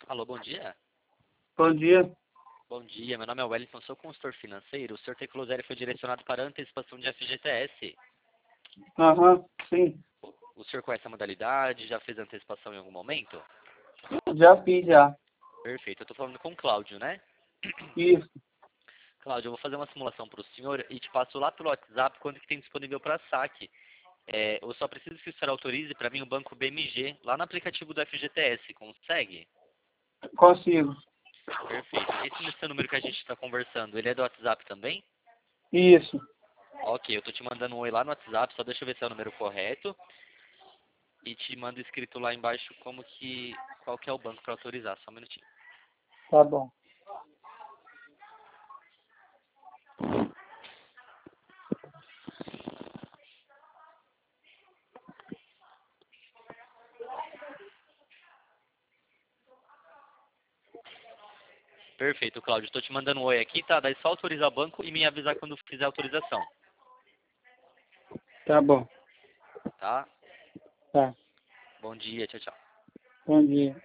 Alô, bom dia. Bom dia. Bom dia, meu nome é Wellington, sou consultor financeiro. O senhor Teclosério foi direcionado para a antecipação de FGTS. Aham, sim. O senhor conhece a modalidade? Já fez a antecipação em algum momento? Já fiz, já. Perfeito, eu estou falando com o Cláudio, né? Isso. Cláudio, eu vou fazer uma simulação para o senhor e te passo lá pelo WhatsApp quando que tem disponível para saque. Eu só preciso que o senhor autorize para mim o banco BMG, lá no aplicativo do FGTS, consegue? Consigo. Perfeito. Esse seu número que a gente está conversando, ele é do WhatsApp também? Isso. Ok, eu tô te mandando um oi lá no WhatsApp, só deixa eu ver se é o número correto. E te mando escrito lá embaixo qual que é o banco para autorizar, só um minutinho. Tá bom. Perfeito, Cláudio, estou te mandando um oi aqui, tá? Daí só autorizar o banco e me avisar quando fizer a autorização, Tá bom. tá? Tá. Bom dia, tchau, tchau. Bom dia.